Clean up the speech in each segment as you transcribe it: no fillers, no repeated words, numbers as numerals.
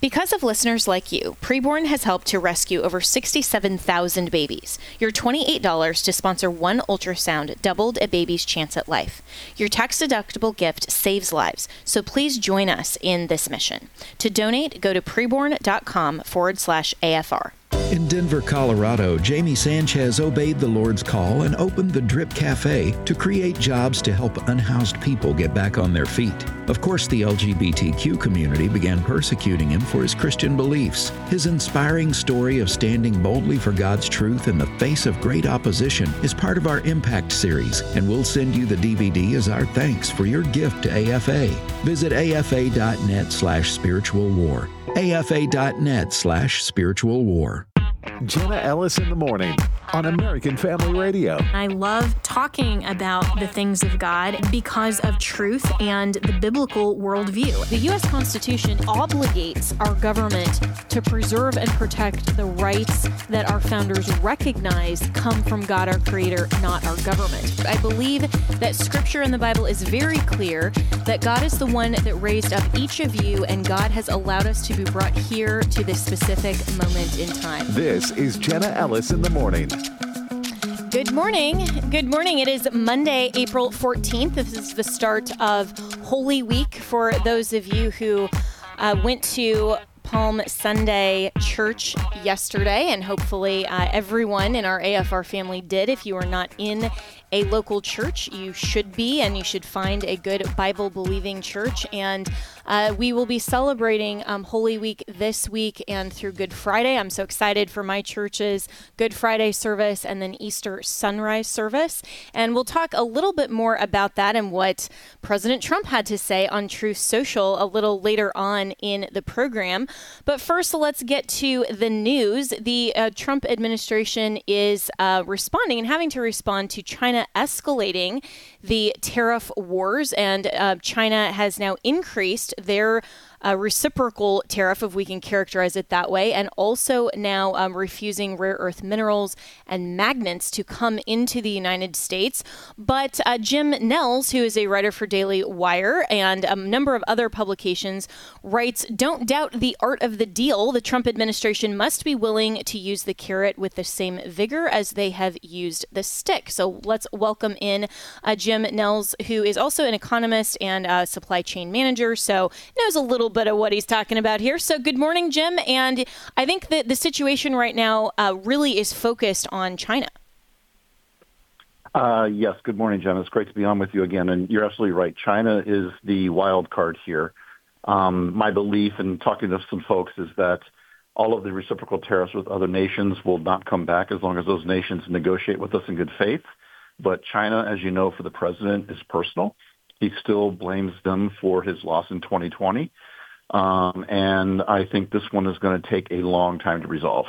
Because of listeners like you, Preborn has helped to rescue over 67,000 babies. Your $28 to sponsor one ultrasound doubled a baby's chance at life. Your tax-deductible gift saves lives, so please join us in this mission. To donate, go to preborn.com/AFR. In Denver, Colorado, Jamie Sanchez obeyed the Lord's call and opened the Drip Cafe to create jobs to help unhoused people get back on their feet. Of course, the LGBTQ community began persecuting him for his Christian beliefs. His inspiring story of standing boldly for God's truth in the face of great opposition is part of our Impact series, and we'll send you the DVD as our thanks for your gift to AFA. Visit afa.net/spiritual war. afa.net/spiritual war. Jenna Ellis in the morning on American Family Radio. I love talking about the things of God because of truth and the biblical worldview. The U.S. Constitution obligates our government to preserve and protect the rights that our founders recognize come from God, our Creator, not our government. I believe that Scripture in the Bible is very clear that God is the one that raised up each of you, and God has allowed us to be brought here to this specific moment in time. This is Jenna Ellis in the morning. Good morning. Good morning. It is Monday, April 14th. This is the start of Holy Week for those of you who went to Palm Sunday Church yesterday, and hopefully everyone in our AFR family did. If you are not in a local church, you should be, and you should find a good Bible-believing church. And we will be celebrating Holy Week this week and through Good Friday. I'm so excited for my church's Good Friday service and then Easter sunrise service. And we'll talk a little bit more about that and what President Trump had to say on Truth Social a little later on in the program. But first, let's get to the news. The Trump administration is responding and having to respond to China escalating the tariff wars, and China has now increased their reciprocal tariff, if we can characterize it that way, and also now refusing rare earth minerals and magnets to come into the United States. But Jim Nels, who is a writer for Daily Wire and a number of other publications, writes, "Don't doubt the art of the deal. The Trump administration must be willing to use the carrot with the same vigor as they have used the stick." So let's welcome in Jim Nels, who is also an economist and a supply chain manager, so knows a little bit of what he's talking about here. So good morning, Jim. And I think that the situation right now really is focused on China. Yes. Good morning, Jen. It's great to be on with you again. And you're absolutely right. China is the wild card here. My belief in talking to some folks is that all of the reciprocal tariffs with other nations will not come back as long as those nations negotiate with us in good faith. But China, as you know, for the president is personal. He still blames them for his loss in 2020. And I think this one is going to take a long time to resolve.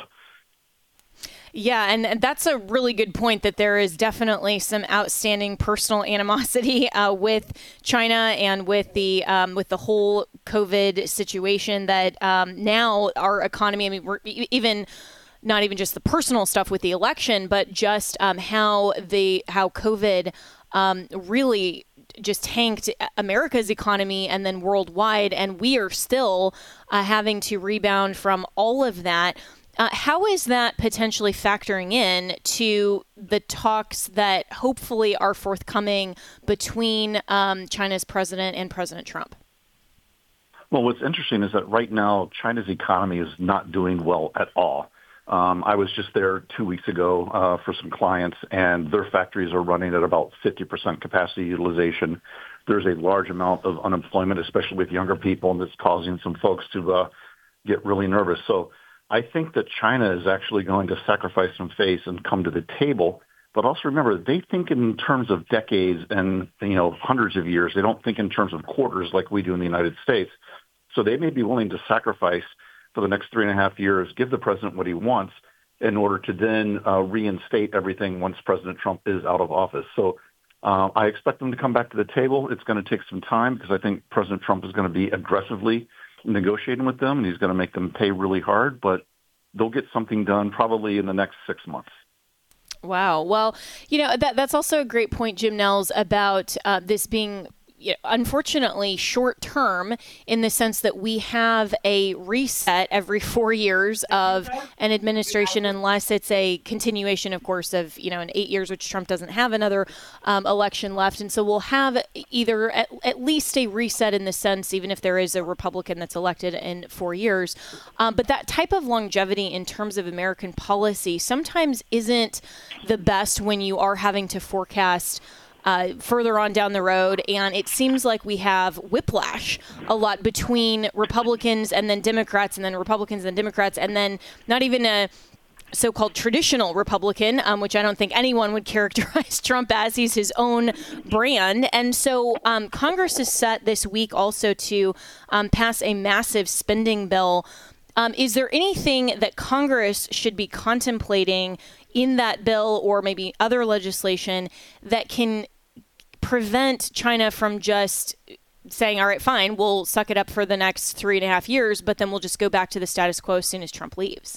Yeah, and that's a really good point, that there is definitely some outstanding personal animosity with China and with the whole COVID situation that now our economy, I mean, we're even not even just the personal stuff with the election, but just how COVID really just tanked America's economy and then worldwide, and we are still having to rebound from all of that. How is that potentially factoring in to the talks that hopefully are forthcoming between China's president and President Trump? Well, what's interesting is that right now China's economy is not doing well at all. I was just there 2 weeks ago for some clients, and their factories are running at about 50% capacity utilization. There's a large amount of unemployment, especially with younger people, and it's causing some folks to get really nervous. So I think that China is actually going to sacrifice some face and come to the table. But also remember, they think in terms of decades and hundreds of years. They don't think in terms of quarters like we do in the United States. So they may be willing to sacrifice for the next 3.5 years, give the president what he wants in order to then reinstate everything once President Trump is out of office. So I expect them to come back to the table. It's going to take some time because I think President Trump is going to be aggressively negotiating with them, and he's going to make them pay really hard, but they'll get something done probably in the next 6 months. Wow. Well, that's also a great point, Jim Nels, about this being unfortunately short term in the sense that we have a reset every 4 years of an administration, unless it's a continuation, of course, of, in 8 years, which Trump doesn't have another election left. And so we'll have either at least a reset in the sense, even if there is a Republican that's elected in 4 years. But that type of longevity in terms of American policy sometimes isn't the best when you are having to forecast further on down the road. And it seems like we have whiplash a lot between Republicans and then Democrats, and then Republicans and Democrats, and then not even a so-called traditional Republican, which I don't think anyone would characterize Trump as. He's his own brand. And so Congress is set this week also to pass a massive spending bill. Is there anything that Congress should be contemplating in that bill or maybe other legislation that can prevent China from just saying, all right, fine, we'll suck it up for the next 3.5 years, but then we'll just go back to the status quo as soon as Trump leaves?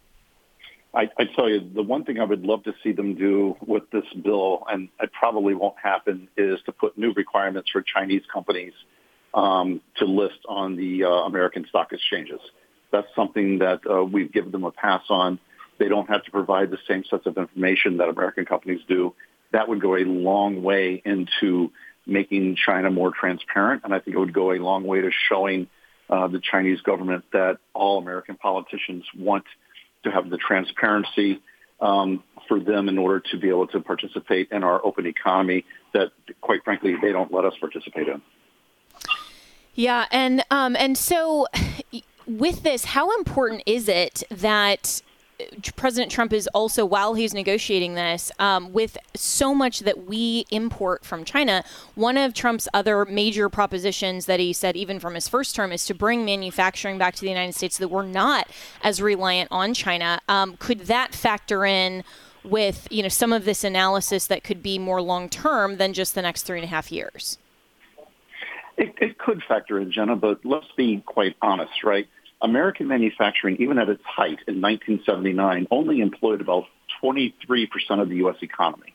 I tell you, the one thing I would love to see them do with this bill, and it probably won't happen, is to put new requirements for Chinese companies to list on the American stock exchanges. That's something that we've given them a pass on. They don't have to provide the same sets of information that American companies do. That would go a long way into making China more transparent, and I think it would go a long way to showing the Chinese government that all American politicians want to have the transparency for them in order to be able to participate in our open economy that, quite frankly, they don't let us participate in. Yeah, and so with this, how important is it that President Trump is also, while he's negotiating this, with so much that we import from China, one of Trump's other major propositions that he said even from his first term is to bring manufacturing back to the United States so that we're not as reliant on China. Could that factor in with, some of this analysis that could be more long-term than just the next 3.5 years? It could factor in, Jenna, but let's be quite honest, right? American manufacturing, even at its height in 1979, only employed about 23% of the U.S. economy.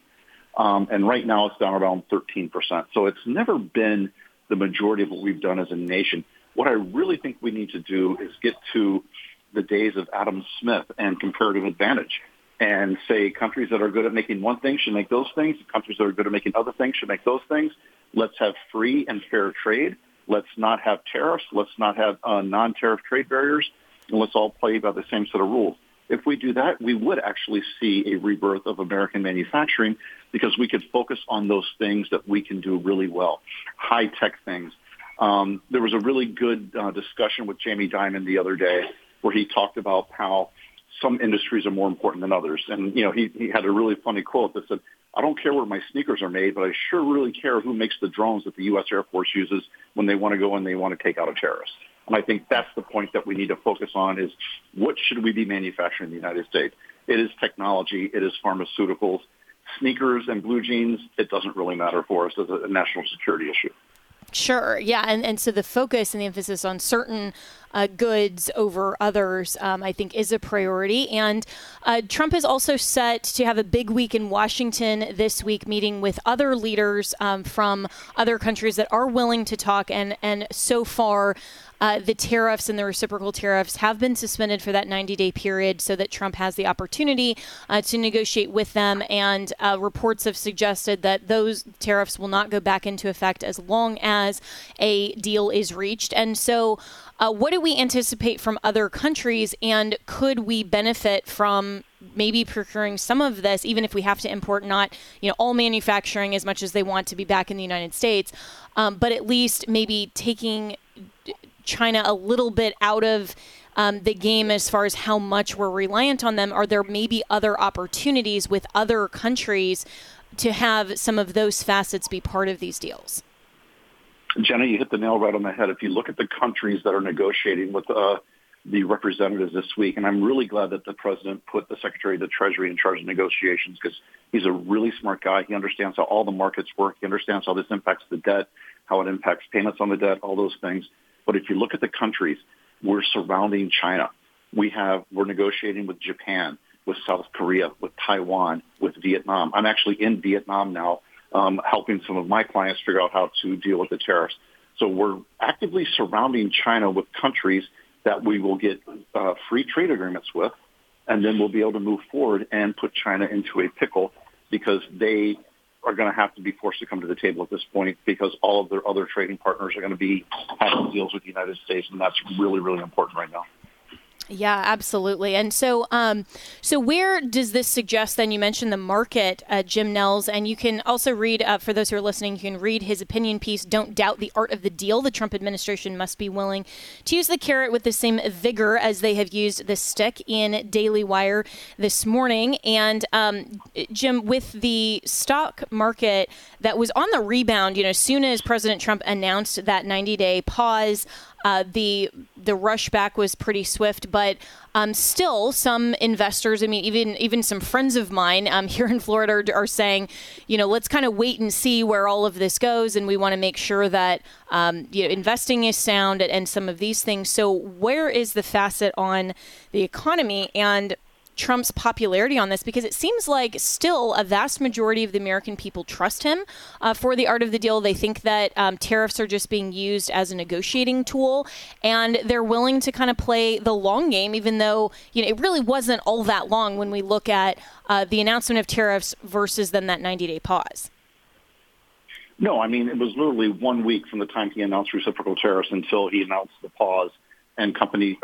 And right now it's down around 13%. So it's never been the majority of what we've done as a nation. What I really think we need to do is get to the days of Adam Smith and comparative advantage and say countries that are good at making one thing should make those things. Countries that are good at making other things should make those things. Let's have free and fair trade. Let's not have tariffs. Let's not have non-tariff trade barriers. And let's all play by the same set of rules. If we do that, we would actually see a rebirth of American manufacturing because we could focus on those things that we can do really well, high-tech things. There was a really good discussion with Jamie Dimon the other day where he talked about how some industries are more important than others. And, he had a really funny quote that said, I don't care where my sneakers are made, but I sure really care who makes the drones that the U.S. Air Force uses when they want to go and they want to take out a terrorist. And I think that's the point that we need to focus on is what should we be manufacturing in the United States? It is technology. It is pharmaceuticals. Sneakers and blue jeans, it doesn't really matter for us as a national security issue. Sure. Yeah. And so the focus and the emphasis on certain goods over others, I think, is a priority. And Trump is also set to have a big week in Washington this week, meeting with other leaders from other countries that are willing to talk. And so far, the tariffs and the reciprocal tariffs have been suspended for that 90-day period so that Trump has the opportunity to negotiate with them. And reports have suggested that those tariffs will not go back into effect as long as a deal is reached. And so what do we anticipate from other countries? And could we benefit from maybe procuring some of this, even if we have to import not, all manufacturing as much as they want to be back in the United States, but at least maybe taking China a little bit out of the game as far as how much we're reliant on them? Are there maybe other opportunities with other countries to have some of those facets be part of these deals? Jenna, you hit the nail right on the head. If you look at the countries that are negotiating with the representatives this week, and I'm really glad that the president put the Secretary of the Treasury in charge of negotiations because he's a really smart guy. He understands how all the markets work. He understands how this impacts the debt, how it impacts payments on the debt, all those things. But if you look at the countries, we're surrounding China. We're negotiating with Japan, with South Korea, with Taiwan, with Vietnam. I'm actually in Vietnam now helping some of my clients figure out how to deal with the tariffs. So we're actively surrounding China with countries that we will get free trade agreements with, and then we'll be able to move forward and put China into a pickle because they are going to have to be forced to come to the table at this point because all of their other trading partners are going to be having deals with the United States, and that's really, really important right now. Yeah, absolutely. And so so where does this suggest then? You mentioned the market, Jim Nels, and you can also read, for those who are listening, you can read his opinion piece, Don't Doubt the Art of the Deal. The Trump administration must be willing to use the carrot with the same vigor as they have used the stick, in Daily Wire this morning. And Jim, with the stock market that was on the rebound, as soon as President Trump announced that 90-day pause, the rush back was pretty swift, but still some investors, even some friends of mine here in Florida are saying, let's kind of wait and see where all of this goes. And we want to make sure that, investing is sound and some of these things. So where is the facet on the economy and Trump's popularity on this? Because it seems like still a vast majority of the American people trust him for the art of the deal. They think that tariffs are just being used as a negotiating tool, and they're willing to kind of play the long game, even though it really wasn't all that long when we look at the announcement of tariffs versus then that 90-day pause. No, it was literally 1 week from the time he announced reciprocal tariffs until he announced the pause. And countries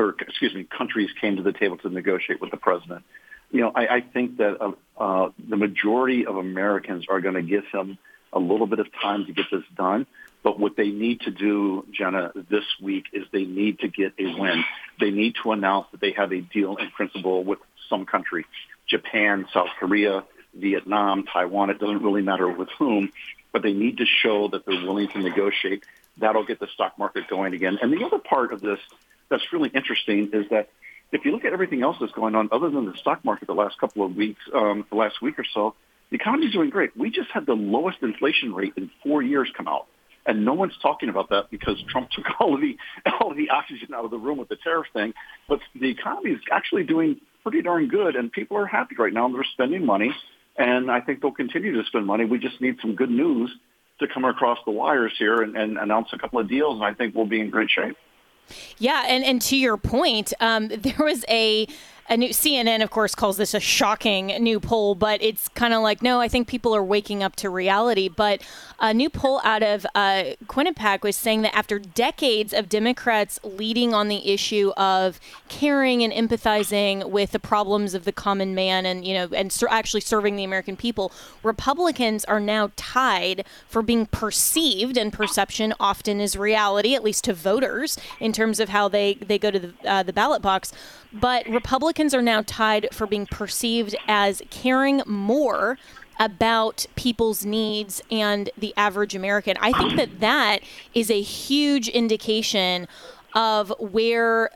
came to the table to negotiate with the president. I think that the majority of Americans are going to give him a little bit of time to get this done. But what they need to do, Jenna, this week is they need to get a win. They need to announce that they have a deal in principle with some country, Japan, South Korea, Vietnam, Taiwan. It doesn't really matter with whom, but they need to show that they're willing to negotiate. That'll get the stock market going again. And the other part of this that's really interesting is that if you look at everything else that's going on, other than the stock market the last couple of weeks, the last week or so, the economy's doing great. We just had the lowest inflation rate in 4 years come out. And no one's talking about that because Trump took all of the oxygen out of the room with the tariff thing. But the economy is actually doing pretty darn good, and people are happy right now. They're spending money, and I think they'll continue to spend money. We just need some good news to come across the wires here and announce a couple of deals, and I think we'll be in great shape. Yeah, and to your point, there was a new CNN, of course, calls this a shocking new poll, but it's kind of like, no, I think people are waking up to reality. But a new poll out of Quinnipiac was saying that after decades of Democrats leading on the issue of caring and empathizing with the problems of the common man and actually serving the American people, Republicans are now tied for being perceived, and perception often is reality, at least to voters, in terms of how they go to the ballot box. But Republicans are now tied for being perceived as caring more about people's needs and the average American. I think that is a huge indication of where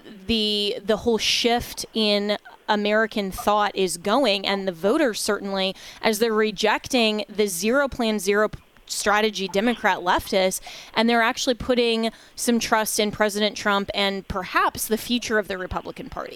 the whole shift in American thought is going. And the voters certainly, as they're rejecting the zero plan, zero strategy Democrat leftists, and they're actually putting some trust in President Trump and perhaps the future of the Republican Party.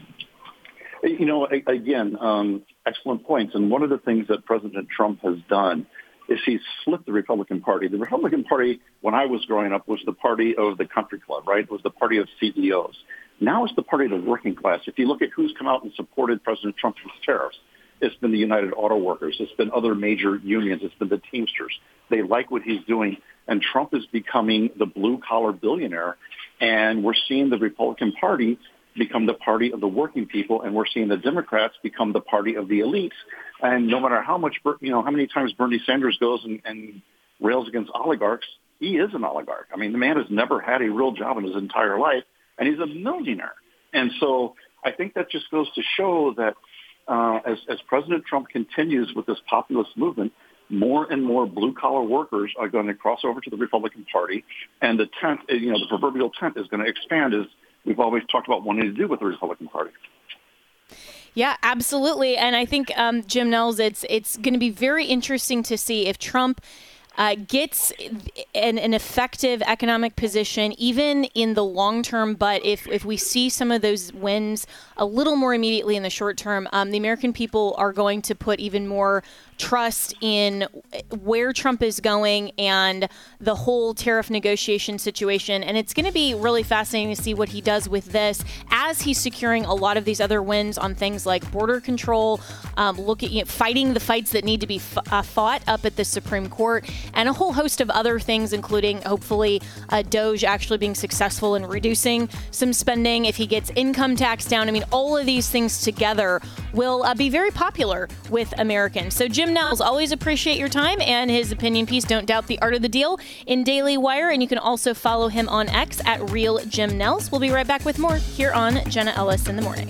Again, excellent points. And one of the things that President Trump has done is he's flipped the Republican Party. The Republican Party, when I was growing up, was the party of the country club, right? It was the party of CEOs. Now it's the party of the working class. If you look at who's come out and supported President Trump's tariffs, it's been the United Auto Workers. It's been other major unions. It's been the Teamsters. They like what he's doing. And Trump is becoming the blue-collar billionaire. And we're seeing the Republican Party become the party of the working people. And we're seeing the Democrats become the party of the elites. And no matter how many times Bernie Sanders goes and rails against oligarchs, he is an oligarch. The man has never had a real job in his entire life, and he's a millionaire. And so I think that just goes to show that as President Trump continues with this populist movement, more and more blue-collar workers are going to cross over to the Republican Party, and the tent, the proverbial tent, is going to expand, as we've always talked about wanting to do with the Republican Party. Yeah, absolutely. And I think, Jim Nels, it's going to be very interesting to see if Trump gets an effective economic position, even in the long term. But if we see some of those wins a little more immediately in the short term, the American people are going to put even more trust in where Trump is going and the whole tariff negotiation situation. And it's going to be really fascinating to see what he does with this as he's securing a lot of these other wins on things like border control, fighting the fights that need to be fought up at the Supreme Court, and a whole host of other things, including hopefully DOGE actually being successful in reducing some spending if he gets income tax down. I mean, all of these things together will be very popular with Americans. So Jim Nels, always appreciate your time and his opinion piece. Don't doubt the art of the deal in Daily Wire. And you can also follow him on X at Real Jim Nels. We'll be right back with more here on Jenna Ellis in the Morning.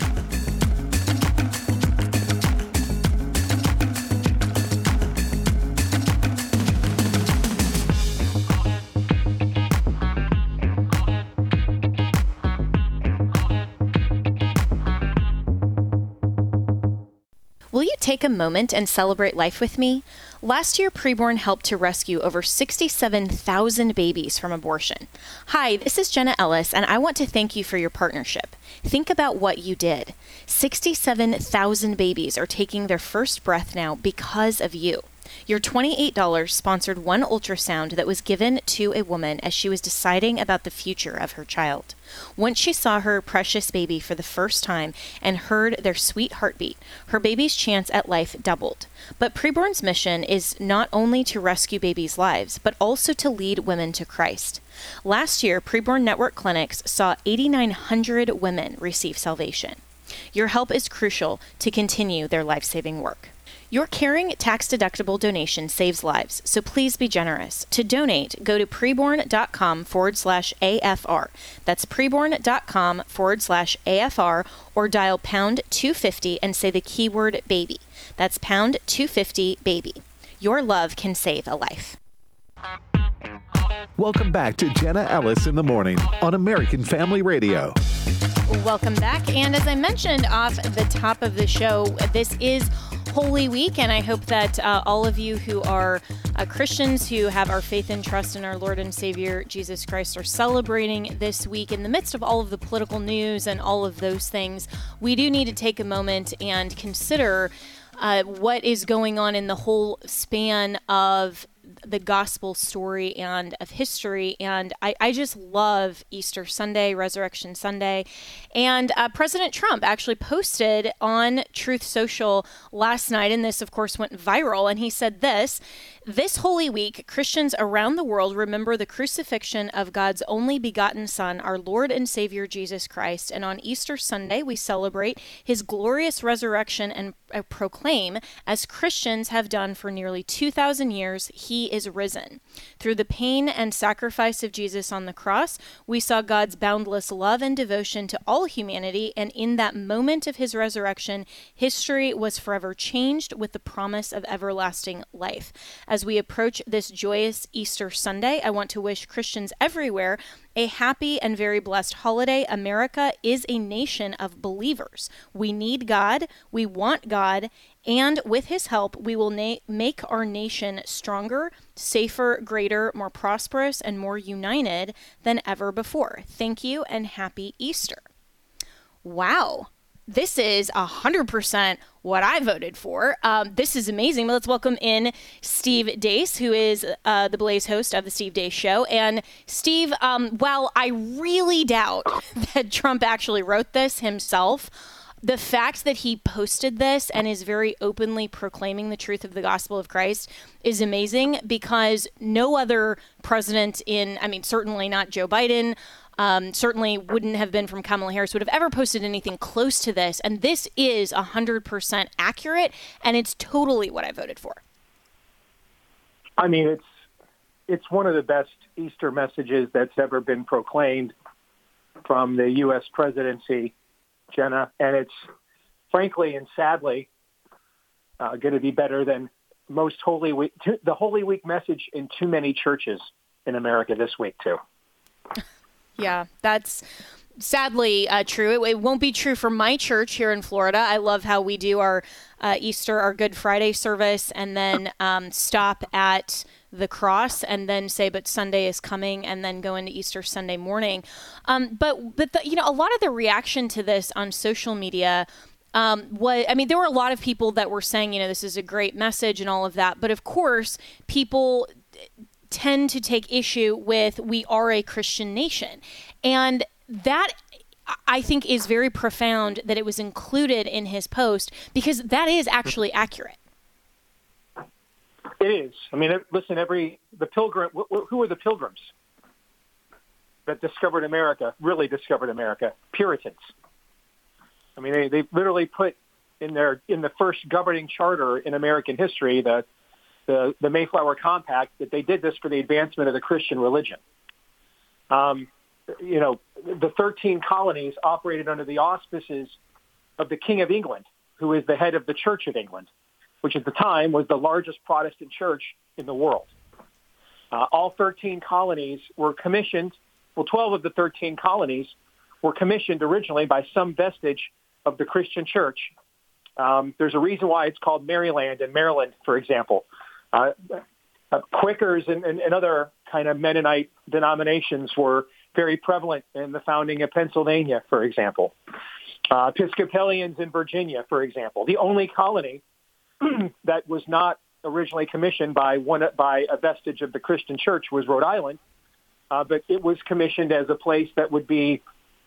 Will you take a moment and celebrate life with me? Last year, Preborn helped to rescue over 67,000 babies from abortion. Hi, this is Jenna Ellis, and I want to thank you for your partnership. Think about what you did. 67,000 babies are taking their first breath now because of you. Your $28 sponsored one ultrasound that was given to a woman as she was deciding about the future of her child. Once she saw her precious baby for the first time and heard their sweet heartbeat, her baby's chance at life doubled. But Preborn's mission is not only to rescue babies' lives, but also to lead women to Christ. Last year, Preborn Network clinics saw 8,900 women receive salvation. Your help is crucial to continue their life-saving work. Your caring tax-deductible donation saves lives, so please be generous. To donate, go to preborn.com/AFR. That's preborn.com/AFR, or dial pound 250 and say the keyword baby. That's pound 250 baby. Your love can save a life. Welcome back to Jenna Ellis in the Morning on American Family Radio. Welcome back. And as I mentioned off the top of the show, this is Holy Week, and I hope that all of you who are Christians who have our faith and trust in our Lord and Savior Jesus Christ are celebrating this week in the midst of all of the political news and all of those things. We do need to take a moment and consider what is going on in the whole span of the gospel story and of history. And I just love Easter Sunday, Resurrection Sunday. And President Trump actually posted on Truth Social last night, and this, of course, went viral. And he said this Holy Week, Christians around the world remember the crucifixion of God's only begotten Son, our Lord and Savior, Jesus Christ. And on Easter Sunday, we celebrate his glorious resurrection and proclaim, as Christians have done for nearly 2,000 years, he is risen. Through the pain and sacrifice of Jesus on the cross, we saw God's boundless love and devotion to all humanity, and in that moment of his resurrection, history was forever changed with the promise of everlasting life. As we approach this joyous Easter Sunday, I want to wish Christians everywhere a happy and very blessed holiday. America is a nation of believers. We need God, we want God, and with his help, we will make our nation stronger, safer, greater, more prosperous, and more united than ever before. Thank you and happy Easter. Wow. This is 100% what I voted for. This is amazing. But let's welcome in Steve Deace, who is the Blaze host of the Steve Deace Show. And Steve, while I really doubt that Trump actually wrote this himself, the fact that he posted this and is very openly proclaiming the truth of the gospel of Christ is amazing, because no other president certainly not Joe Biden, certainly wouldn't have been from Kamala Harris, would have ever posted anything close to this. And this is 100% accurate, and it's totally what I voted for. I mean, it's one of the best Easter messages that's ever been proclaimed from the U.S. presidency, Jenna, and it's frankly and sadly going to be better than most Holy Week, the Holy Week message in too many churches in America this week, too. Yeah, that's sadly true. It won't be true for my church here in Florida. I love how we do our Easter, our Good Friday service, and then stop at the cross and then say, but Sunday is coming, and then go into Easter Sunday morning. But a lot of the reaction to this on social media there were a lot of people that were saying, this is a great message and all of that. But of course, people tend to take issue with, we are a Christian nation. And that, I think, is very profound that it was included in his post, because that is actually accurate. It is. I mean, listen, the pilgrim, who are the pilgrims that discovered America, really discovered America? Puritans. I mean, they literally put in the first governing charter in American history, the Mayflower Compact, that they did this for the advancement of the Christian religion. The 13 colonies operated under the auspices of the King of England, who is the head of the Church of England, which at the time was the largest Protestant church in the world. All 13 colonies were commissioned. Well, 12 of the 13 colonies were commissioned originally by some vestige of the Christian church. There's a reason why it's called Maryland and Maryland, for example. Quakers and other kind of Mennonite denominations were very prevalent in the founding of Pennsylvania, for example. Episcopalians in Virginia, for example. The only colony that was not originally commissioned by a vestige of the Christian church was Rhode Island, but it was commissioned as a place that would be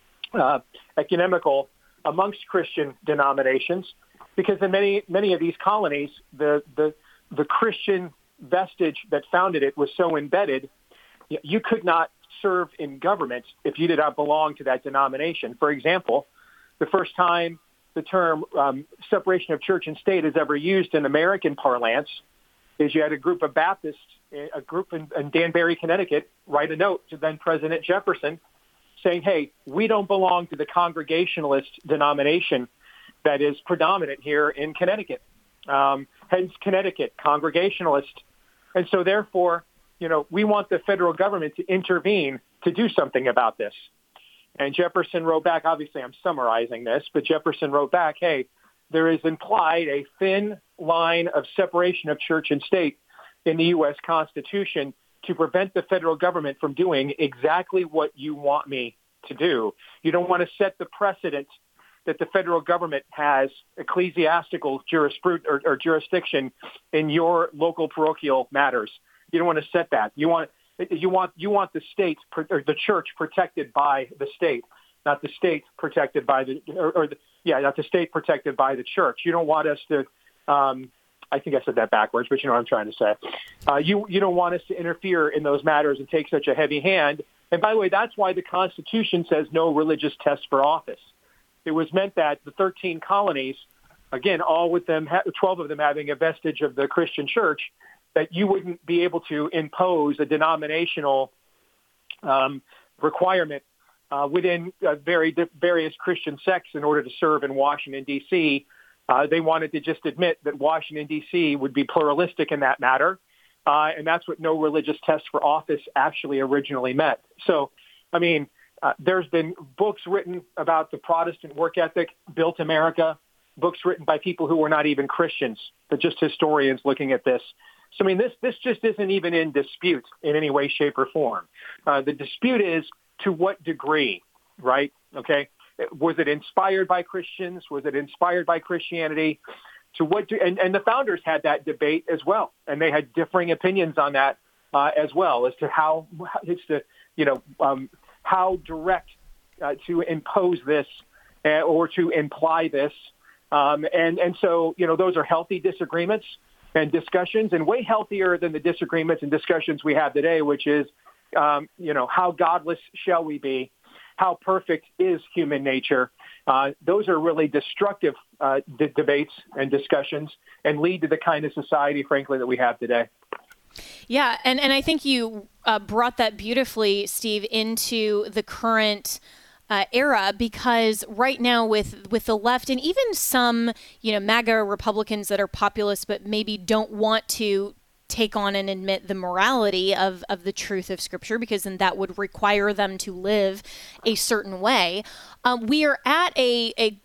ecumenical amongst Christian denominations, because in many of these colonies, the Christian vestige that founded it was so embedded, you could not serve in government if you did not belong to that denomination. For example, the first time the term separation of church and state is ever used in American parlance is you had a group of Baptists, a group in Danbury, Connecticut, write a note to then President Jefferson saying, hey, we don't belong to the Congregationalist denomination that is predominant here in Connecticut. Hence Connecticut, Congregationalist. And so therefore, we want the federal government to intervene to do something about this. And Jefferson wrote back, obviously I'm summarizing this, but Jefferson wrote back, hey, there is implied a thin line of separation of church and state in the U.S. Constitution to prevent the federal government from doing exactly what you want me to do. You don't want to set the precedent that the federal government has ecclesiastical jurisprudence or jurisdiction in your local parochial matters. You don't want to set that. You want the state or the church protected by the state, not the state protected by not the state protected by the church. You don't want us to. I think I said that backwards, but you know what I'm trying to say. You don't want us to interfere in those matters and take such a heavy hand. And by the way, that's why the Constitution says no religious test for office. It was meant that the 13 colonies, again, all with them, 12 of them having a vestige of the Christian church, that you wouldn't be able to impose a denominational requirement within various Christian sects in order to serve in Washington, D.C. They wanted to just admit that Washington, D.C. would be pluralistic in that matter, and that's what no religious test for office actually originally meant. So, I mean, there's been books written about the Protestant work ethic, Built America, books written by people who were not even Christians, but just historians looking at this. So, I mean, this just isn't even in dispute in any way, shape, or form. The dispute is to what degree, right? Okay. Was it inspired by Christians? Was it inspired by Christianity? To what? And the founders had that debate as well, and they had differing opinions on that as well as to how how direct to impose this or to imply this. And so those are healthy disagreements and discussions, and way healthier than the disagreements and discussions we have today, which is how godless shall we be? How perfect is human nature? Those are really destructive debates and discussions and lead to the kind of society, frankly, that we have today. Yeah, and I think you brought that beautifully, Steve, into the current era, because right now with the left and even some, MAGA Republicans that are populist but maybe don't want to take on and admit the morality of the truth of Scripture, because then that would require them to live a certain way. We are at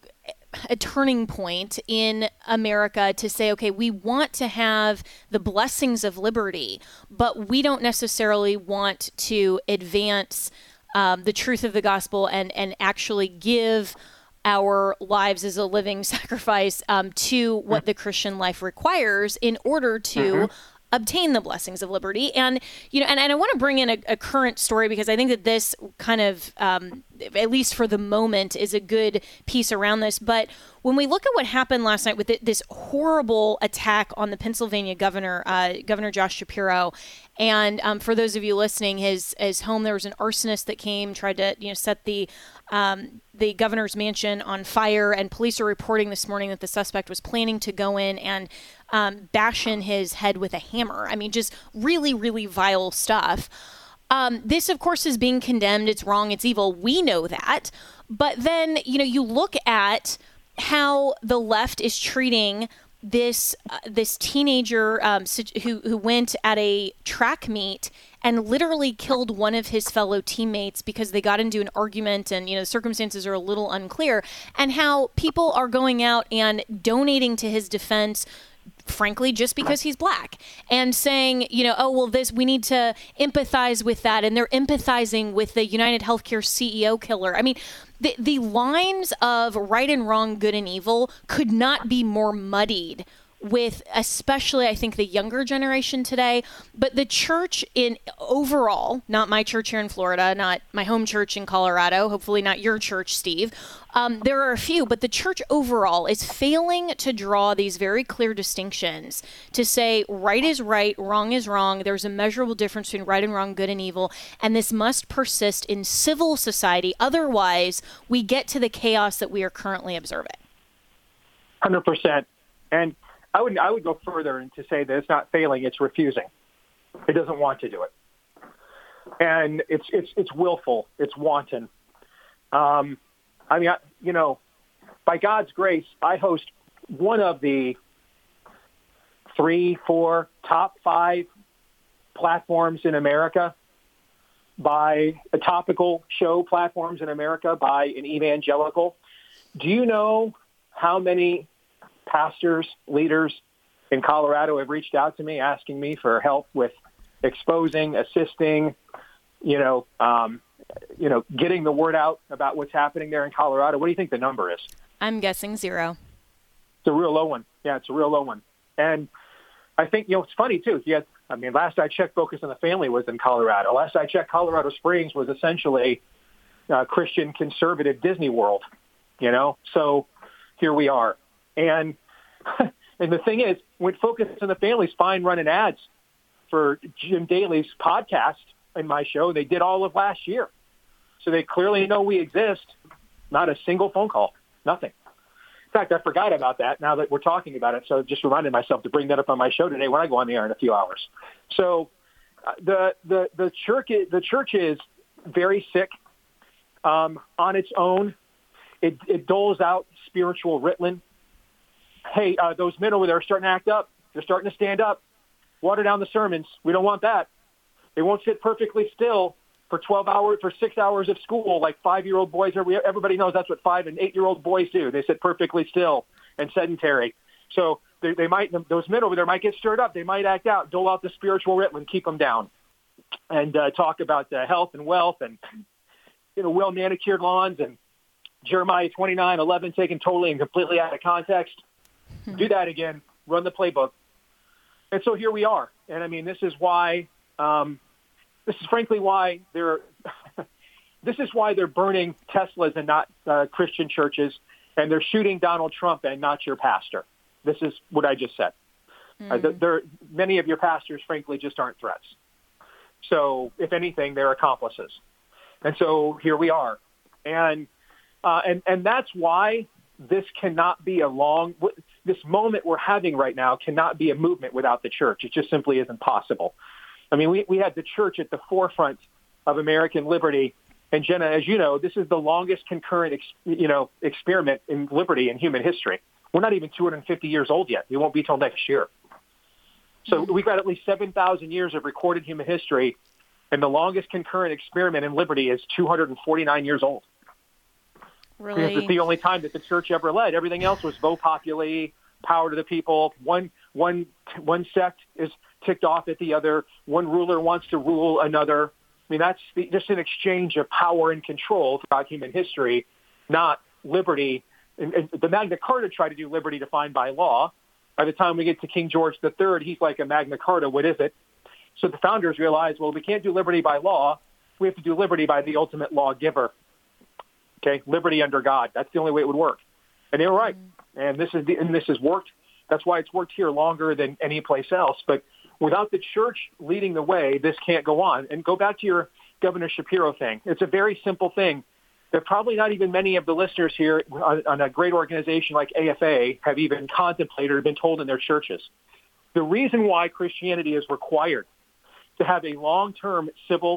a turning point in America to say, okay, we want to have the blessings of liberty, but we don't necessarily want to advance the truth of the gospel and actually give our lives as a living sacrifice to what the Christian life requires in order to obtain the blessings of liberty. And, and I want to bring in a current story because I think that this kind of, at least for the moment, is a good piece around this. But when we look at what happened last night with this horrible attack on the Pennsylvania governor, Governor Josh Shapiro, and for those of you listening, his home, there was an arsonist that came, tried to set the governor's mansion on fire, and police are reporting this morning that the suspect was planning to go in and bash in his head with a hammer. I mean, just really, really vile stuff. This, of course, is being condemned. It's wrong. It's evil. We know that. But then, you look at how the left is treating this teenager who went at a track meet and literally killed one of his fellow teammates because they got into an argument, and the circumstances are a little unclear, and how people are going out and donating to his defense, frankly, just because he's black, and saying, we need to empathize with that. And they're empathizing with the United Healthcare CEO killer. I mean, the lines of right and wrong, good and evil could not be more muddied with, especially, I think, the younger generation today. But the church in overall, not my church here in Florida, not my home church in Colorado, hopefully not your church, Steve. There are a few, but the church overall is failing to draw these very clear distinctions to say right is right, wrong is wrong. There's a measurable difference between right and wrong, good and evil, and this must persist in civil society. Otherwise, we get to the chaos that we are currently observing. 100%. And I would go further and to say that it's not failing, it's refusing. It doesn't want to do it. And it's willful, it's wanton. By God's grace, I host one of the 3, 4, top 5 platforms in America by a topical show platforms in America by an evangelical. Do you know how many pastors, leaders in Colorado have reached out to me asking me for help with exposing, assisting, getting the word out about what's happening there in Colorado? What do you think the number is? I'm guessing 0. It's a real low one. Yeah, it's a real low one. And I think, it's funny, too. Last I checked, Focus on the Family was in Colorado. Last I checked, Colorado Springs was essentially Christian conservative Disney World, So here we are. And and the thing is, when Focus on the Family's fine running ads for Jim Daly's podcast in my show, they did all of last year. So they clearly know we exist. Not a single phone call. Nothing. In fact, I forgot about that now that we're talking about it. So just reminded myself to bring that up on my show today when I go on the air in a few hours. So the church is very sick on its own. It doles out spiritual Ritalin. Hey, those men over there are starting to act up. They're starting to stand up. Water down the sermons. We don't want that. They won't sit perfectly still for 12 hours, for 6 hours of school like 5-year-old boys. Everybody knows that's what 5 and 8-year-old boys do. They sit perfectly still and sedentary. So they might, those men over there might get stirred up. They might act out, dole out the spiritual Ritalin, keep them down, and talk about health and wealth and well manicured lawns and Jeremiah 29:11 taken totally and completely out of context. Do that again. Run the playbook. And so here we are. And this is why. This is frankly why they're. This is why they're burning Teslas and not Christian churches, and they're shooting Donald Trump and not your pastor. This is what I just said. Many of your pastors, frankly, just aren't threats. So, if anything, they're accomplices. And so here we are, and that's why this cannot be this moment we're having right now cannot be a movement without the church. It just simply isn't possible. We had the church at the forefront of American liberty. And Jenna, as you know, this is the longest concurrent, experiment in liberty in human history. We're not even 250 years old yet. It won't be till next year. So we've got at least 7,000 years of recorded human history, and the longest concurrent experiment in liberty is 249 years old. Really? Because it's the only time that the church ever led. Everything else was vox populi, power to the people. One sect is ticked off at the other. One ruler wants to rule another. I mean, that's just an exchange of power and control throughout human history, not liberty. And the Magna Carta tried to do liberty defined by law. By the time we get to King George III, he's like a Magna Carta. What is it? So the founders realized, well, we can't do liberty by law. We have to do liberty by the ultimate lawgiver. Okay, liberty under God. That's the only way it would work. And they were right. And this has worked. That's why it's worked here longer than any place else. But without the church leading the way, this can't go on. And go back to your Governor Shapiro thing. It's a very simple thing. There are probably not even many of the listeners here on a great organization like AFA have even contemplated or been told in their churches. The reason why Christianity is required to have a long-term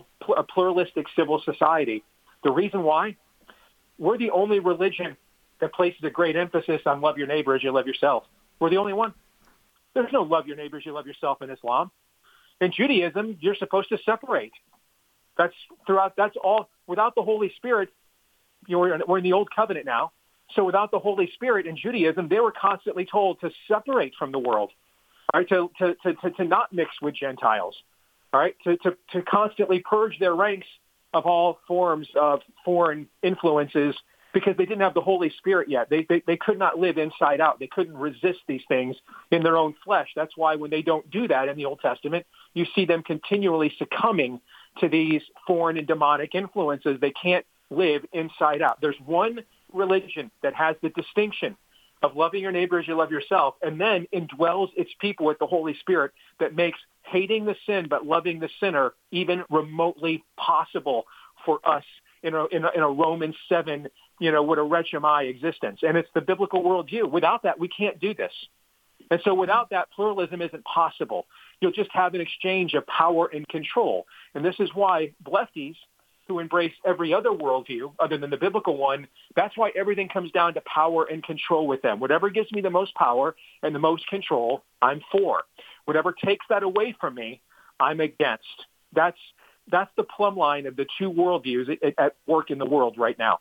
a pluralistic civil society, the reason why, we're the only religion that places a great emphasis on love your neighbor as you love yourself. We're the only one. There's no love your neighbor as you love yourself in Islam. In Judaism, you're supposed to separate. That's all. Without the Holy Spirit, we're in the Old Covenant now. So without the Holy Spirit in Judaism, they were constantly told to separate from the world, all right, to not mix with Gentiles, all right, to constantly purge their ranks of all forms of foreign influences because they didn't have the Holy Spirit yet. They could not live inside out. They couldn't resist these things in their own flesh. That's why when they don't do that in the Old Testament, you see them continually succumbing to these foreign and demonic influences. They can't live inside out. There's one religion that has the distinction of loving your neighbor as you love yourself, and then indwells its people with the Holy Spirit that makes hating the sin but loving the sinner even remotely possible for us in a Romans 7, what a wretched I existence. And it's the biblical worldview. Without that, we can't do this. And so without that, pluralism isn't possible. You'll just have an exchange of power and control. And this is why lefties who embrace every other worldview other than the biblical one, that's why everything comes down to power and control with them. Whatever gives me the most power and the most control, I'm for. Whatever takes that away from me, I'm against. That's the plumb line of the two worldviews at work in the world right now.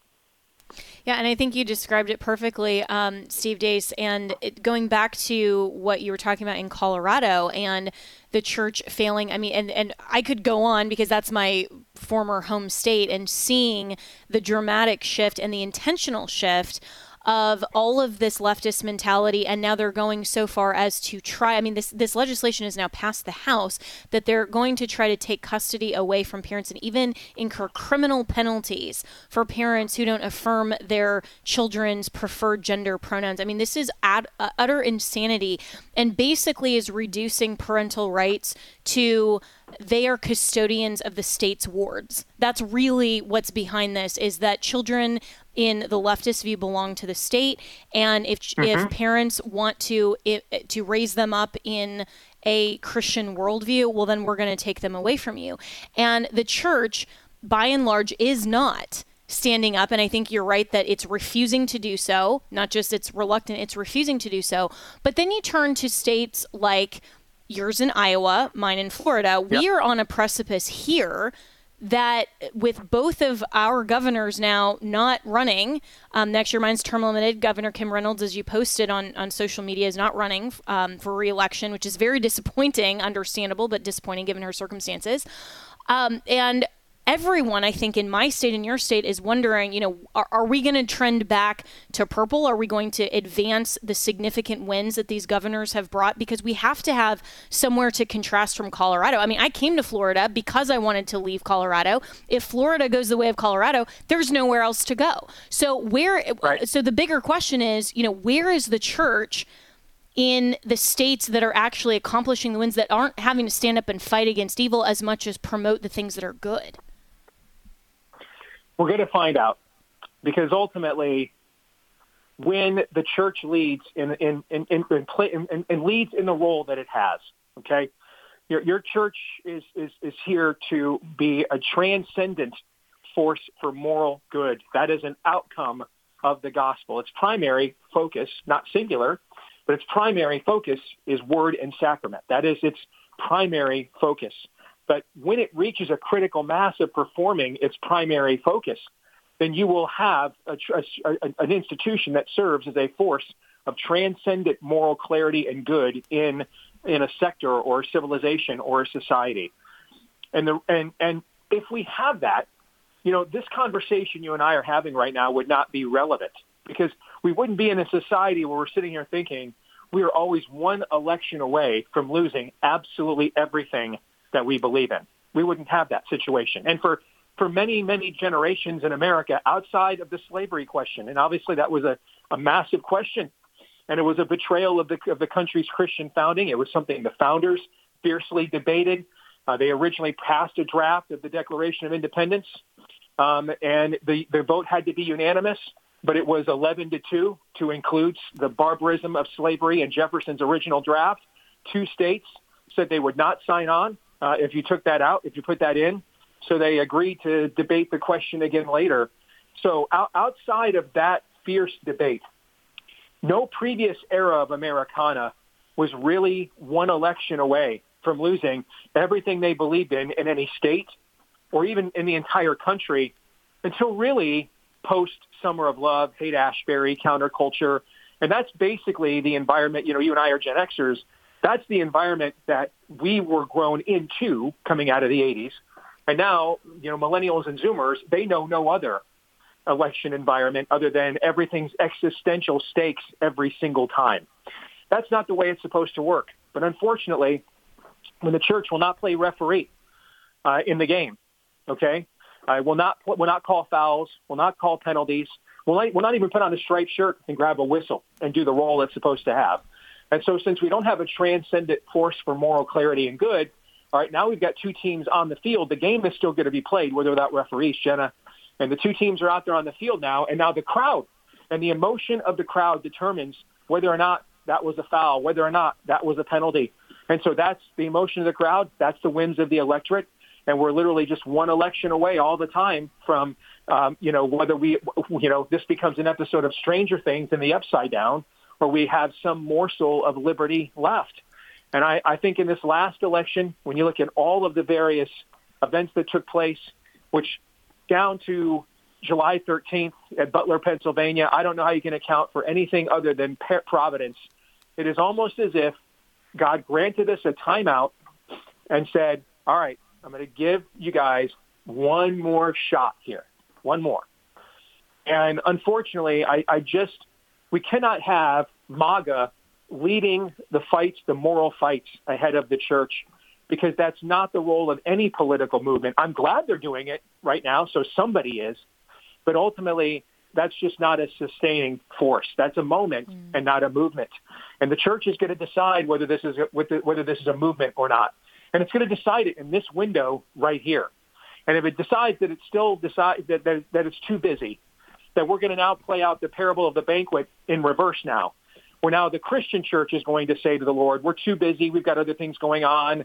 Yeah, and I think you described it perfectly, Steve Deace. And going back to what you were talking about in Colorado and the church failing, I mean, and I could go on because that's my former home state, and seeing the dramatic shift and the intentional shift of all of this leftist mentality, and now they're going so far as to try, I mean, this legislation is now passed the House, that they're going to try to take custody away from parents and even incur criminal penalties for parents who don't affirm their children's preferred gender pronouns. I mean, this is utter insanity, and basically is reducing parental rights to they are custodians of the state's wards. That's really what's behind this, is that children in the leftist view belong to the state. And if parents want to raise them up in a Christian worldview, well, then we're going to take them away from you. And the church, by and large, is not standing up. And I think you're right that it's refusing to do so. Not just it's reluctant, it's refusing to do so. But then you turn to states like yours in Iowa, mine in Florida. We are on a precipice here that with both of our governors now not running, next year mine's term limited. Governor Kim Reynolds, as you posted on social media, is not running for re-election, which is very disappointing, understandable, but disappointing given her circumstances. And everyone, I think, in my state and your state is wondering, are we going to trend back to purple? Are we going to advance the significant wins that these governors have brought? Because we have to have somewhere to contrast from Colorado. I mean, I came to Florida because I wanted to leave Colorado. If Florida goes the way of Colorado, there's nowhere else to go. So So the bigger question is, where is the church in the states that are actually accomplishing the wins, that aren't having to stand up and fight against evil as much as promote the things that are good? We're going to find out, because ultimately, when the church leads and leads in the role that it has, okay, your church is here to be a transcendent force for moral good. That is an outcome of the gospel. Its primary focus, not singular, but its primary focus is word and sacrament. That is its primary focus. But when it reaches a critical mass of performing its primary focus, then you will have an institution that serves as a force of transcendent moral clarity and good in a sector or a civilization or a society. And if we have that, this conversation you and I are having right now would not be relevant, because we wouldn't be in a society where we're sitting here thinking we are always one election away from losing absolutely everything that we believe in. We wouldn't have that situation. And for many, many generations in America, outside of the slavery question, and obviously that was a massive question, and it was a betrayal of the country's Christian founding. It was something the founders fiercely debated. They originally passed a draft of the Declaration of Independence, and the vote had to be unanimous, but it was 11-2 to include the barbarism of slavery in Jefferson's original draft. 2 states said they would not sign on if you took that out, if you put that in. So they agreed to debate the question again later. So outside of that fierce debate, no previous era of Americana was really one election away from losing everything they believed in any state or even in the entire country until really post Summer of Love, Haight-Ashbury, counterculture. And that's basically the environment, you and I are Gen Xers. That's the environment that we were grown into coming out of the 80s. And now, millennials and Zoomers, they know no other election environment other than everything's existential stakes every single time. That's not the way it's supposed to work. But unfortunately, when the church will not play referee in the game, okay, will not call fouls, will not call penalties, will not even put on a striped shirt and grab a whistle and do the role it's supposed to have. And so since we don't have a transcendent force for moral clarity and good, all right, now we've got 2 teams on the field. The game is still going to be played with or without referees, Jenna. And the 2 teams are out there on the field now. And now the crowd and the emotion of the crowd determines whether or not that was a foul, whether or not that was a penalty. And so that's the emotion of the crowd. That's the whims of the electorate. And we're literally just one election away all the time from, whether this becomes an episode of Stranger Things in the Upside Down, or we have some morsel of liberty left. And I think in this last election, when you look at all of the various events that took place, which down to July 13th at Butler, Pennsylvania, I don't know how you can account for anything other than providence. It is almost as if God granted us a timeout and said, all right, I'm going to give you guys one more shot here, one more. And unfortunately, we cannot have MAGA leading the fights, the moral fights ahead of the church, because that's not the role of any political movement. I'm glad they're doing it right now, so somebody is. But ultimately, that's just not a sustaining force. That's a moment and not a movement. And the church is going to decide whether this is a movement or not. And it's going to decide it in this window right here. And if it decides that it's still that it's too busy, that we're going to now play out the parable of the banquet in reverse now, where now the Christian church is going to say to the Lord, we're too busy, we've got other things going on.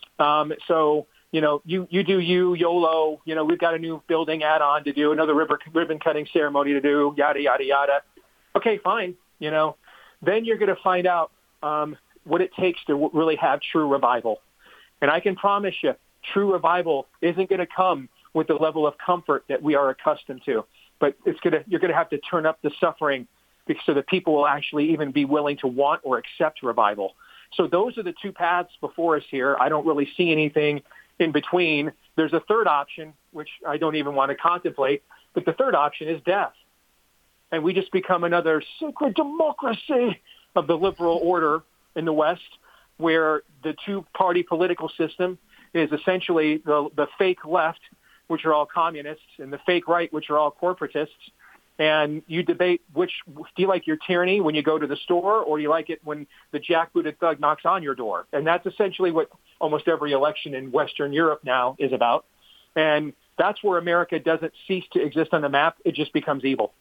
So, you do you, YOLO, we've got a new building add-on to do, another ribbon cutting ceremony to do, yada, yada, yada. Okay, fine. Then you're going to find out what it takes to really have true revival. And I can promise you, true revival isn't going to come with the level of comfort that we are accustomed to. But you're going to have to turn up the suffering so that people will actually even be willing to want or accept revival. So those are the 2 paths before us here. I don't really see anything in between. There's a third option, which I don't even want to contemplate, but the third option is death. And we just become another secret democracy of the liberal order in the West, where the 2-party political system is essentially the fake left, which are all communists, and the fake right, which are all corporatists. And you debate do you like your tyranny when you go to the store, or do you like it when the jackbooted thug knocks on your door? And that's essentially what almost every election in Western Europe now is about. And that's where America doesn't cease to exist on the map. It just becomes evil.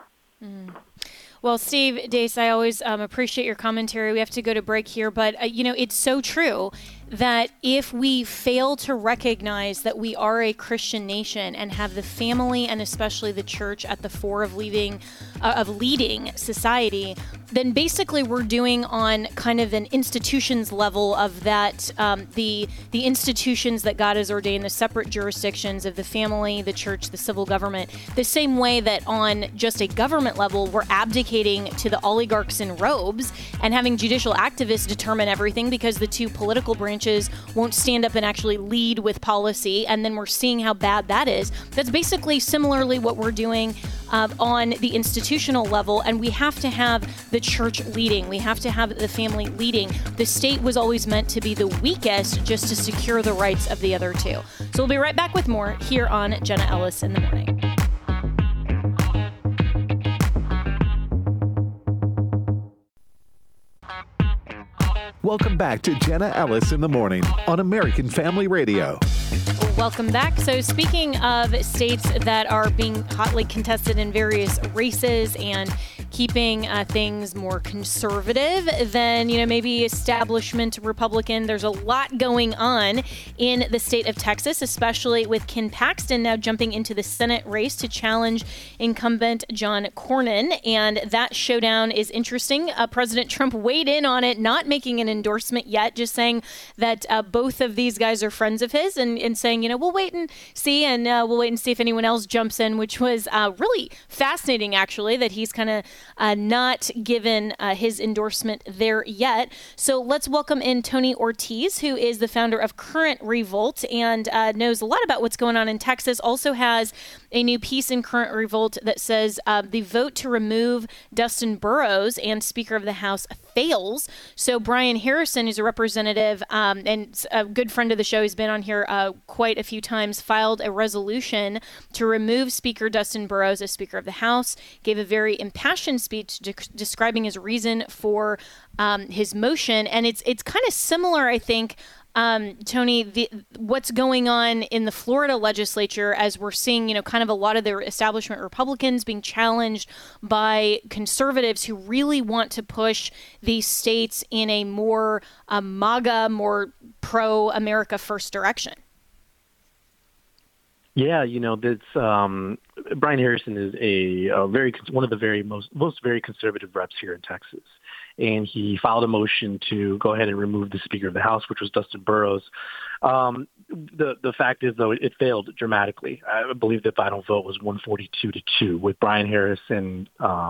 Well, Steve Deace, I always appreciate your commentary. We have to go to break here, but, it's so true. that if we fail to recognize that we are a Christian nation and have the family and especially the church at the fore of leading society, then basically we're doing on kind of an institutions level of that, the institutions that God has ordained, the separate jurisdictions of the family, the church, the civil government, the same way that on just a government level, we're abdicating to the oligarchs in robes and having judicial activists determine everything because the two political branches won't stand up and actually lead with policy. And then we're seeing how bad that is. That's basically similarly what we're doing on the institutional level. And we have to have the church leading. We have to have the family leading. The state was always meant to be the weakest just to secure the rights of the other two. So we'll be right back with more here on Jenna Ellis in the Morning. Welcome back to Jenna Ellis in the Morning on American Family Radio. Welcome back. So speaking of states that are being hotly contested in various races and keeping things more conservative than, maybe establishment Republican, there's a lot going on in the state of Texas, especially with Ken Paxton now jumping into the Senate race to challenge incumbent John Cornyn. And that showdown is interesting. President Trump weighed in on it, not making an endorsement yet, just saying that both of these guys are friends of his and saying, we'll wait and see, and we'll wait and see if anyone else jumps in, which was really fascinating, actually, that he's kind of not given his endorsement there yet. So let's welcome in Tony Ortiz, who is the founder of Current Revolt and knows a lot about what's going on in Texas, also has a new piece in Current Revolt that says the vote to remove Dustin Burrows and Speaker of the House fails. So Brian Harrison, who's a representative and a good friend of the show, he's been on here quite a few times, filed a resolution to remove Speaker Dustin Burrows as Speaker of the House, gave a very impassioned speech describing his reason for his motion. And it's kind of similar, I think, Tony, what's going on in the Florida legislature as we're seeing, kind of a lot of the establishment Republicans being challenged by conservatives who really want to push these states in a more MAGA, more pro-America first direction. Yeah, this Brian Harrison is one of the most very conservative reps here in Texas, and he filed a motion to go ahead and remove the Speaker of the House, which was Dustin Burrows. The fact is, though, it failed dramatically. I believe the final vote was 142-2, with Brian Harrison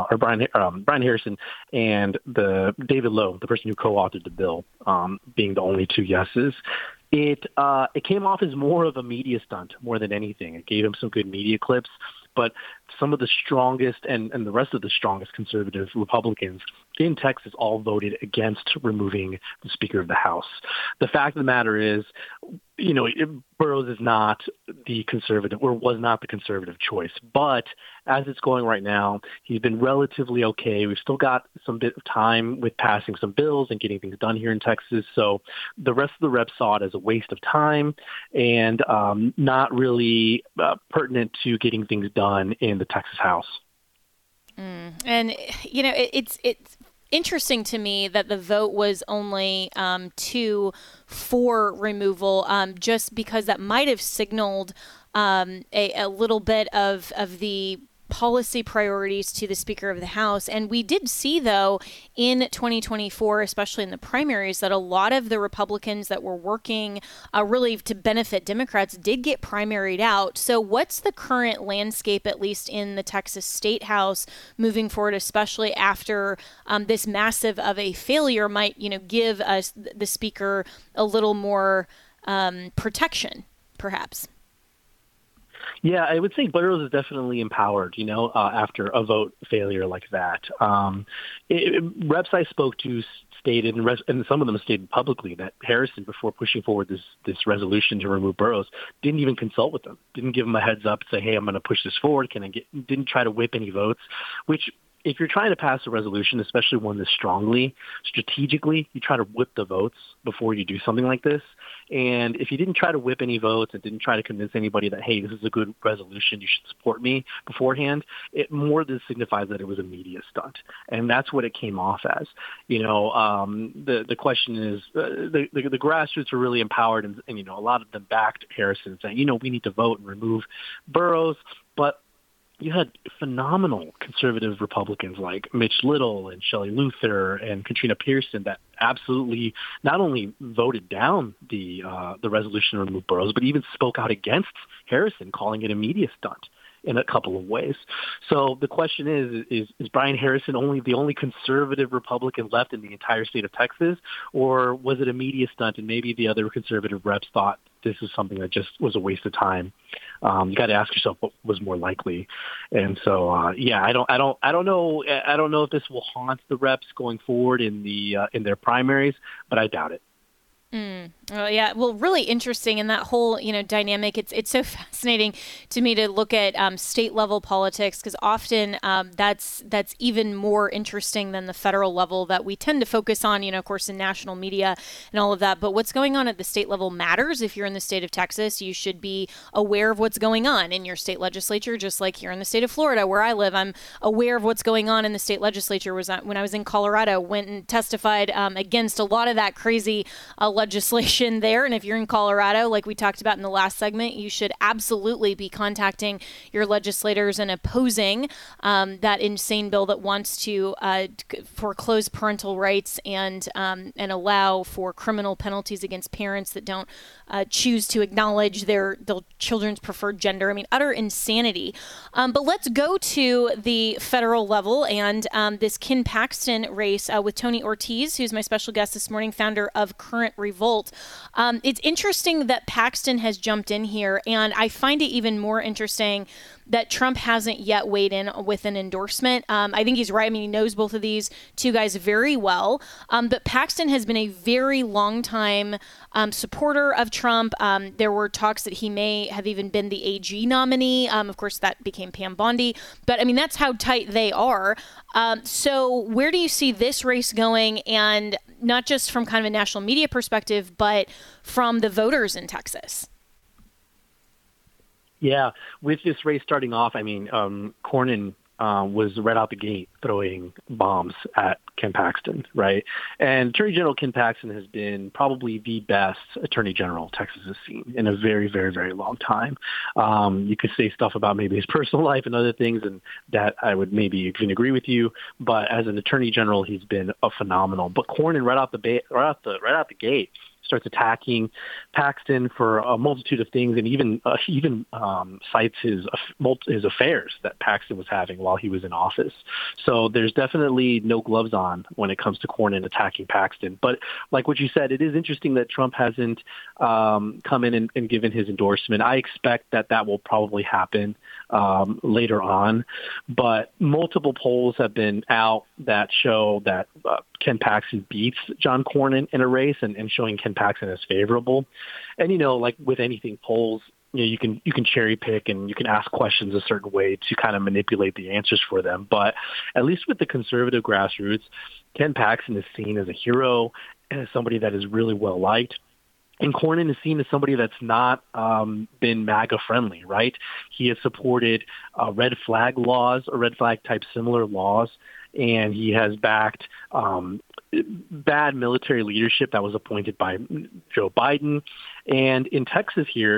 and David Lowe, the person who co-authored the bill, being the only two yeses. It came off as more of a media stunt more than anything. It gave him some good media clips, but some of the strongest and the rest of the strongest conservative Republicans in Texas all voted against removing the Speaker of the House. The fact of the matter is, Burrows is not the conservative, or was not the conservative choice. But as it's going right now, he's been relatively okay. We've still got some bit of time with passing some bills and getting things done here in Texas. So the rest of the reps saw it as a waste of time and not really pertinent to getting things done in the Texas House. And, it's interesting to me that the vote was only 2 for removal, just because that might have signaled a little bit of the policy priorities to the Speaker of the House. And we did see, though, in 2024, especially in the primaries, that a lot of the Republicans that were working really to benefit Democrats did get primaried out. So what's the current landscape, at least in the Texas State House, moving forward, especially after this massive of a failure might, give us the Speaker a little more protection, perhaps? Yeah, I would say Burrows is definitely empowered, after a vote failure like that. Reps I spoke to stated, and some of them stated publicly, that Harrison, before pushing forward this resolution to remove Burrows, didn't even consult with them, didn't give them a heads up, say, hey, I'm going to push this forward. Didn't try to whip any votes, which if you're trying to pass a resolution, especially one this strongly, strategically, you try to whip the votes before you do something like this. And if you didn't try to whip any votes and didn't try to convince anybody that, hey, this is a good resolution, you should support me beforehand, it more than signifies that it was a media stunt. And that's what it came off as. The question is, the grassroots are really empowered, and a lot of them backed Harrison, saying, we need to vote and remove Burrows. But you had phenomenal conservative Republicans like Mitch Little and Shelley Luther and Katrina Pearson that absolutely not only voted down the resolution to remove Burrows, but even spoke out against Harrison, calling it a media stunt in a couple of ways. So the question is Brian Harrison the only conservative Republican left in the entire state of Texas, or was it a media stunt and maybe the other conservative reps thought this is something that just was a waste of time? You got to ask yourself what was more likely. And so, I don't know if this will haunt the reps going forward in their primaries, but I doubt it. Well, yeah. Well, really interesting in that whole, dynamic. It's so fascinating to me to look at state level politics, because often that's even more interesting than the federal level that we tend to focus on, of course, in national media and all of that. But what's going on at the state level matters. If you're in the state of Texas, you should be aware of what's going on in your state legislature, just like here in the state of Florida, where I live. I'm aware of what's going on in the state legislature. When I was in Colorado, went and testified against a lot of that crazy legislation there. And if you're in Colorado, like we talked about in the last segment, you should absolutely be contacting your legislators and opposing that insane bill that wants to foreclose parental rights and allow for criminal penalties against parents that don't choose to acknowledge their children's preferred gender. I mean, utter insanity. But let's go to the federal level and this Ken Paxton race with Tony Ortiz, who's my special guest this morning, founder of Current Revolt. It's interesting that Paxton has jumped in here, and I find it even more interesting that Trump hasn't yet weighed in with an endorsement. I think he's right. I mean, he knows both of these two guys very well. But Paxton has been a very long time supporter of Trump. There were talks that he may have even been the AG nominee. Of course, that became Pam Bondi. But I mean, that's how tight they are. So where do you see this race going? And not just from kind of a national media perspective, but from the voters in Texas? Yeah, with this race starting off, I mean, Cornyn was right out the gate throwing bombs at Ken Paxton, right? And Attorney General Ken Paxton has been probably the best Attorney General Texas has seen in a very, very, very long time. You could say stuff about maybe his personal life and other things, and that I would maybe even agree with you. But as an Attorney General, he's been a phenomenal. But Cornyn right out the gate starts attacking Paxton for a multitude of things, and even cites his affairs that Paxton was having while he was in office. So there's definitely no gloves on when it comes to Cornyn attacking Paxton. But like what you said, it is interesting that Trump hasn't come in and given his endorsement. I expect that will probably happen later on. But multiple polls have been out that show that Ken Paxton beats John Cornyn in a race, and showing Ken Paxton as favorable. And, like with anything, polls, you can cherry pick and you can ask questions a certain way to kind of manipulate the answers for them. But at least with the conservative grassroots, Ken Paxton is seen as a hero and as somebody that is really well liked. And Cornyn is seen as somebody that's not been MAGA friendly, right? He has supported red flag laws or red flag type similar laws, and he has backed bad military leadership that was appointed by Joe Biden. And in Texas here,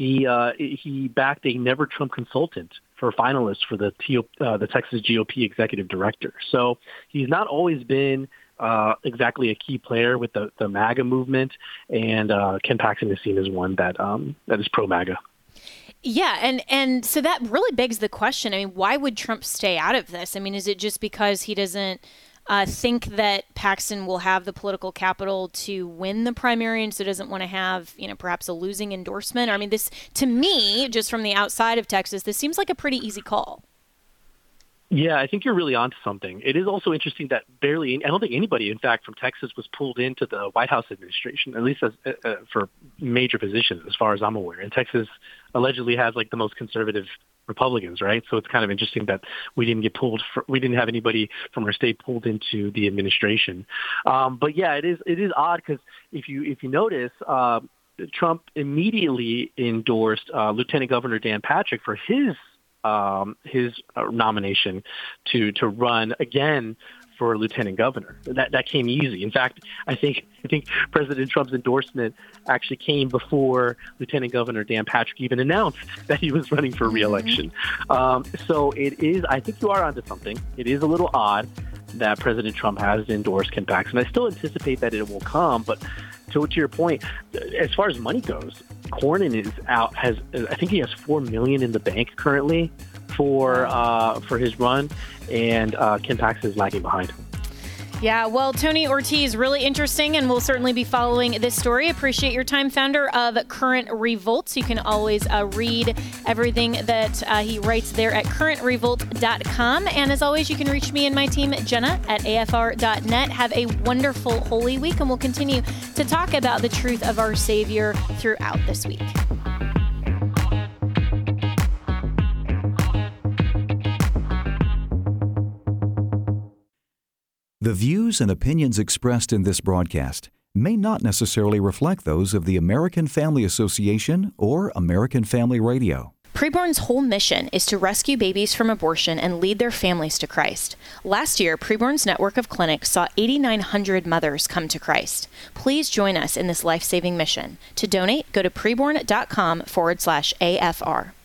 he backed a Never Trump consultant for finalists for the Texas GOP executive director. So he's not always been exactly a key player with the MAGA movement, and Ken Paxton is seen as one that is pro-MAGA. Yeah, and so that really begs the question. I mean, why would Trump stay out of this? I mean, is it just because he doesn't think that Paxton will have the political capital to win the primary, and so doesn't want to have, perhaps a losing endorsement? I mean, this, to me, just from the outside of Texas, this seems like a pretty easy call. Yeah, I think you're really onto something. It is also interesting that I don't think anybody, in fact, from Texas was pulled into the White House administration, at least for major positions, as far as I'm aware. And Texas allegedly has like the most conservative Republicans, right? So it's kind of interesting that we didn't have anybody from our state pulled into the administration. But yeah, it is odd because if you notice, Trump immediately endorsed Lieutenant Governor Dan Patrick for his nomination to run again for lieutenant governor. That came easy. In fact, I think President Trump's endorsement actually came before Lieutenant Governor Dan Patrick even announced that he was running for re-election. So it is. I think you are onto something. It is a little odd that President Trump has endorsed Ken Paxton. I still anticipate that it will come, but to your point, as far as money goes, Cornyn is out. I think he has $4 million in the bank currently for his run, and Ken Paxton is lagging behind. Yeah, well, Tony Ortiz, really interesting, and we'll certainly be following this story. Appreciate your time, founder of Current Revolts. You can always read everything that he writes there at currentrevolt.com. And as always, you can reach me and my team, Jenna, at afr.net. Have a wonderful Holy Week, and we'll continue to talk about the truth of our Savior throughout this week. The views and opinions expressed in this broadcast may not necessarily reflect those of the American Family Association or American Family Radio. Preborn's whole mission is to rescue babies from abortion and lead their families to Christ. Last year, Preborn's network of clinics saw 8,900 mothers come to Christ. Please join us in this life-saving mission. To donate, go to preborn.com/AFR.